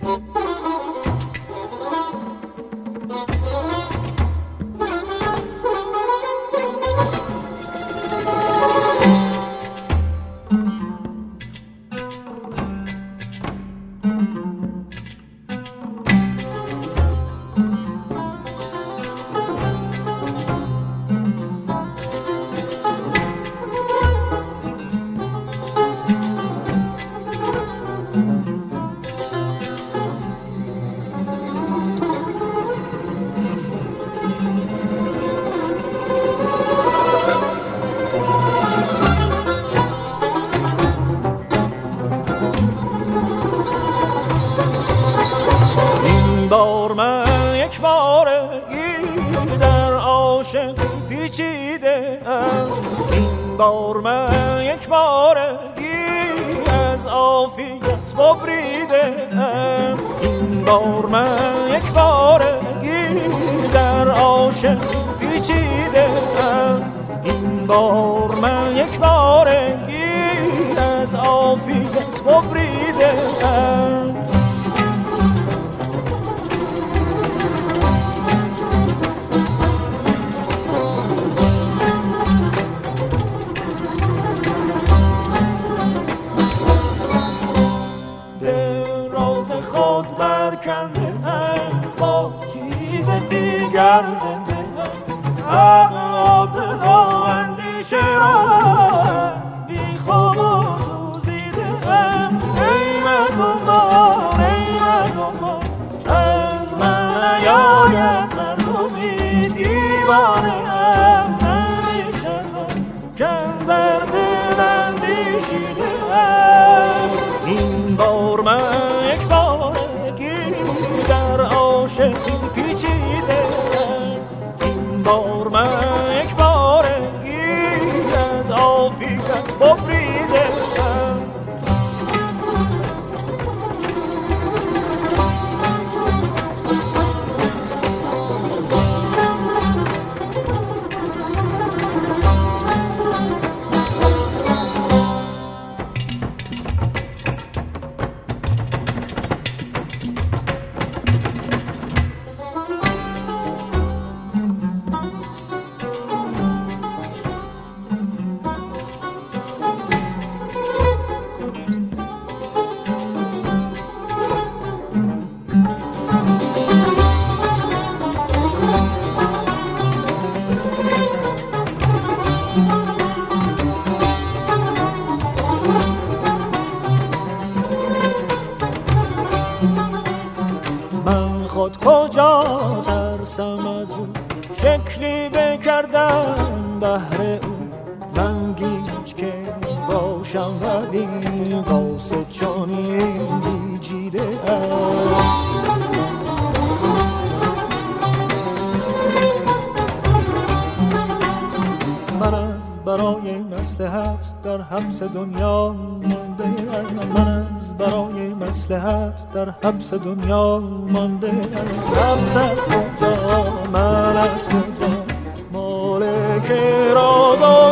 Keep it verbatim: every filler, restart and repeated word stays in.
بار من یک بارگی در عاشق پیچیده ام، این بار من یک بارگی از عافیت ببریده ام، این بار من یک بارگی در عاشق پیچیده ام، این بار من یک بارگی از عافیت ببریده ام. خود برکنده ام، با چیز دیگر زنده ام، عقل و دل اندیشه را از بی خواب و سوزیده ام. ای مردمان ای مردمان از من نیاید مردمی، دیوانه ام اندیشه کن در دل اندیشیده ام. این بار من یک بارگی در عاشق پیچیده ام، این بار من یک بارگی از عافیت ببریده ام. خود کجا ترسم از او، شکلی بکردم بهر او، من گیج که باشم ولی قاصد چنین بیجیده ام. من از برای مصلحت در حبس دنیا مانده ام، من از برای مصلحت در حبس دنیا مانده ام. حبس از کجا من از کجا مالک را